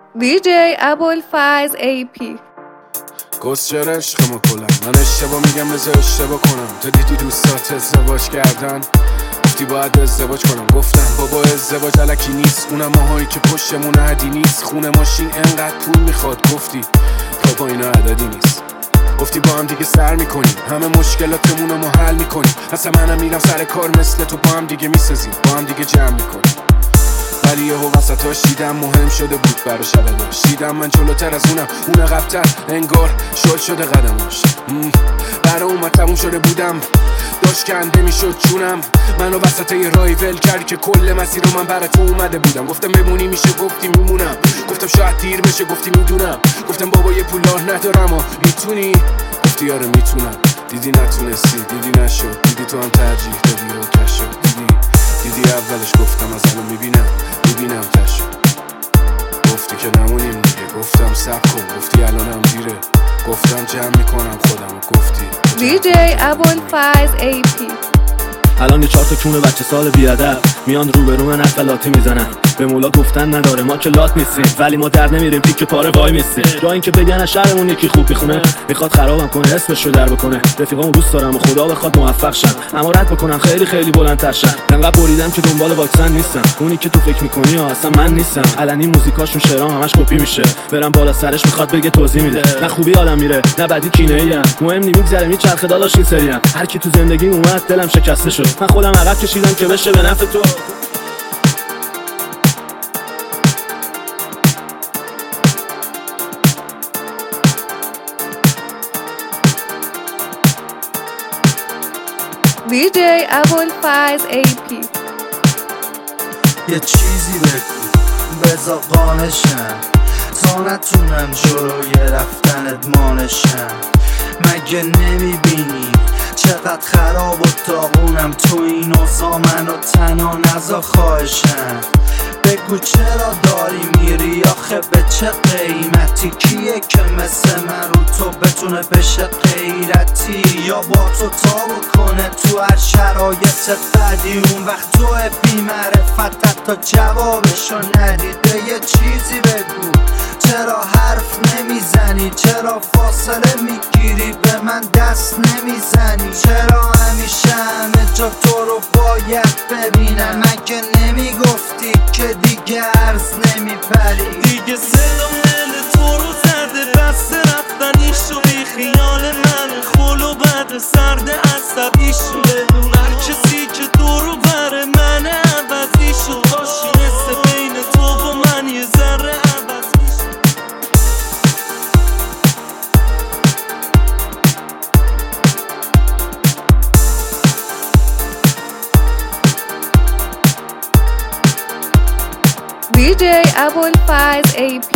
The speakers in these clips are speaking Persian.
DJ ابوالفضل AP. گست چرا عشق ما کلن من اشتباه میگم بذار اشتباه کنم. تو دیدی دوستات ازدواج کردن گفتی باید ازدواج کنم. گفتم بابا ازدواج الکی نیست، اونم ماهایی که پشتمون عدی نیست. خونه ماشین انقدر پول میخواد گفتی بابا اینا عددی نیست. گفتی با هم دیگه سر میکنیم همه مشکلاتمون رو ما حل میکنیم. اصلا منم میرم سر کار مثل تو با هم دیگه میسازیم با هم دیگه جمع میکنیم. ولی یهو وسطاش دیدم مهم شده بود برا شبداش. دیدم من جلوتر از اون عقب‌تر انگار شل شده قدماش. برا اومد تموم شده بودم داشت کنده میشد جونم. منو وسط یه راهی ول کردی که کل مسیر رو من برا تو اومده بودم. گفتم بمونی میشه گفتی میمونم. گفتم شاید دیر بشه گفتی میدونم. گفتم بابا یه پولار ندارم و میتونی گفتی آره میتونم. دیدی نتونستی دیدی نشد. دیدی تو هم ترجیح دادی و کشد. دیدی اولش گفتم از الان میبینم تشو. گفتی که نمونیم دیگه گفتم سب کن. گفتی الانم دیره گفتم جمع میکنم خودم و گفتی DJ ابوالفضل AP. الان یه 4 تا کونه بچه سال بیادب میان روبرو من حرف لاتی میزنن. به مولا گفتن نداره ما که لات نیستیم ولی ما در نمیریم پیک پاره وای میستیم. جا این که بگن از شهرمون یکی خوب میخونه میخواد خرابم کنه اسمش رو در بکنه. رفیقامو دوست دارم و خدا بخواد موفق شن اما رد بکنم خیلی خیلی بلندتر شن. انقدر بریدم که دنبال واکسن نیستم. اونی که تو فکر میکنی اصلا من نیستم. علنی موزیکاشون شعرام همش کپی میشه. برم بالا سرش میخواد بگه توضیح میده. نه خوبی آدم میره نه بدی کینه‌ایم. مهم نی میگذره میچرخه داداش این سریم. هر کی تو زندگی اومد دلم شکسته شد. من خودم عقب کشیدم که بشه به نفع تو. DJ ابوالفضل AP. یه چیزی بگو بذار قانشم تا نتونم جلوی رفتنت مانشم. مگه نمیبینی چقدر خراب و داغونم تو این اوضاع منو تنها نذار خواهشم. بگو چرا داری میری آخه به چه قیمتی؟ کیه که مثل من رو تو بتونه بشه غیرتی یا با تو تا بکنه تو هر شرایط بدی؟ اون وقت تو بی معرفت تا جوابشو ندیده. یه چیزی بگو چرا حرف نمیزنی؟ چرا فاصله میگیری به من دست نمیزنی؟ چرا همیشه همه جا تو رو باید ببینم؟ مگه نمیگفتی که دیگه عرض نمیپری؟ دیگه صدام دل تو رو زده بسته رفتنی شو. بی خیال من خل و بد سرد عصبی شو. بدون هر کسی که دورو بره من عوضی شو. باشی مثل بین تو و من یه ذره عوضی شو. DJ ابوالفضل AP.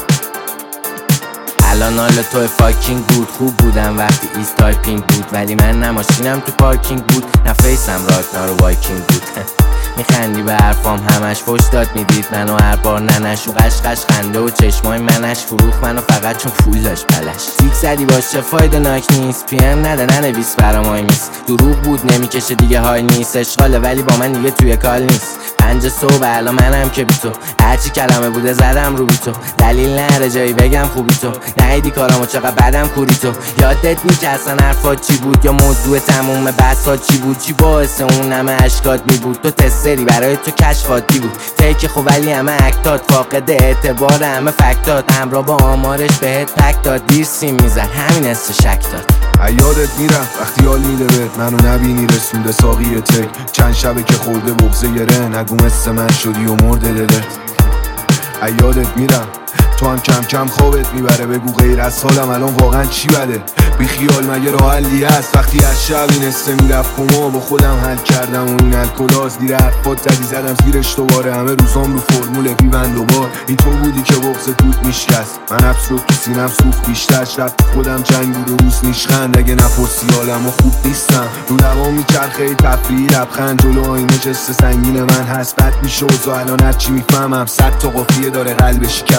الان حال تو فاکینگ بود. خوب بودم وقتی ایست تایپینگ بود ولی من نه ماشینم تو پارکینگ بود نه فیسم راکنار و وایکینگ بود. میخندی به حرفام همش فوش داد میدید منو هر بار ننش و قشقش خنده و چشمای منش فروخ منو فقط چون پول داشت بلش. تیک زدی باش چه فایده ناک نیست. پی ام نده ننویس برامای نیست. دروغ بود نمیکشه دیگه های نیست. اشغاله ولی با من دیگه توی کال نیست. 5 صبح الان منم که بی تو هرچی کلمه بوده زدم رو بی تو. دلیل نره جایی بگم خوبی تو نهیدی کارامو چقدر بدم کوری تو. یادت نی که اصلا حرفات چی بود یا موضوع تموم بحثات چی بود؟ چی باعث اون همه اشکات می بود؟ تو تستری برای تو کشفاتی بود تیک خب ولی همه اکتات فاقد اعتبار همه فکتات. همراه با آمارش بهت پک داد دیر سیم میزد همین است شک داد. یادت میرم وقتی حال میده بهت منو نبینی رسونده ساقی تک. چند شبه که خورده بغضه گره نگو مثل من شدی و مرده دلت. یادت میرم تو هم کم کم خوابت میبره. بگو غیر از حالم الان واقعا چی بده؟ بی خیال مگه راه حلی هست؟ وقتی از شب این استه میرفت کما با خودم حل کردم و این الکلاس دیر حرفات زدی زدم زیرش دوباره. همه روزام رو فرمول پیوند دوبار. این تو بودی که بغض توت میشکست. من حبس رو تو سینم سوخت بیشتر. شب خودم جنگ بود و روز نیشخند. اگه نپرسی حالم و خوب نیستم. رو دوام میچرخه تفریحی لبخند. جلو آینه جست سنگین من هست بد میشه و الان هرچی میفهمم 100 تا قافیه داره قلب شکستم.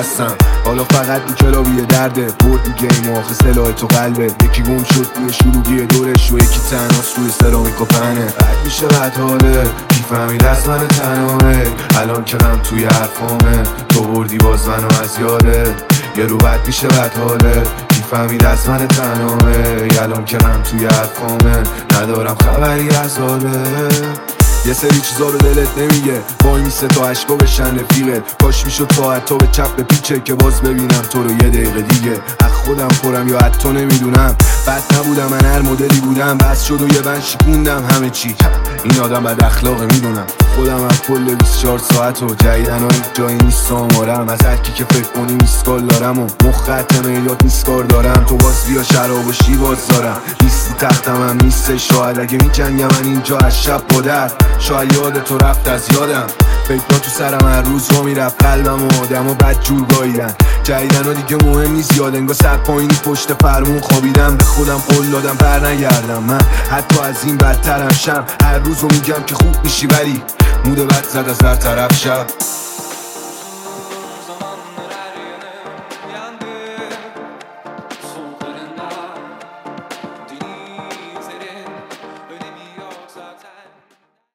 حالا فقط این کلابی درده بردی گیم آخه سلاح تو قلبه یکی گم شد توی شلوغی دورش و یکی تنهاست روی سرامیک و پنه بد میشه بد حاله کی فهمید از من تنهاه الان که غم توی حرفامه تو بردی باز منو از یاده یه رو بد میشه بد حاله کی فهمید از من تنهاه الان که غم توی حرفامه ندارم خبری از حاله یه سری چیزا رو دلت نمیگه وای میسه تا عشقا بشن رفیقت کاش میشد ساعت تا به چپ بپیچه که باز ببینم تو رو یه دقیقه دیگه از خودم خورم یا حتی نمیدونم بد نبودم من هر مدلی بودم بس شد و یه بند شکوندم همه چی این آدم بد اخلاقه میدونم خودم از کل 24 ساعت و جدیدن ها جایی نیست آمارم از هرکی که فکر کنی میسکال دارم و مخت میلات نیسکار دارم تو باز بیا شراب و شیواز دارم نیستی تختم هم نیسته شاید اگه میجنگم من اینجا از شب با درد شاید یاد تو رفت از یادم فکرها تو سرم هر روز رو میرفت قلبم و آدم و بد جور گاییدن جدیدن ها دیگه مهم نیست یاد انگار سر پایینی پشت فرمون خوابیدم به خودم قول دادم بر نگردم من حتی از این بدترم شم هر روز رو میگم که خوب میشی ولی موده بد زد از هر طرف شب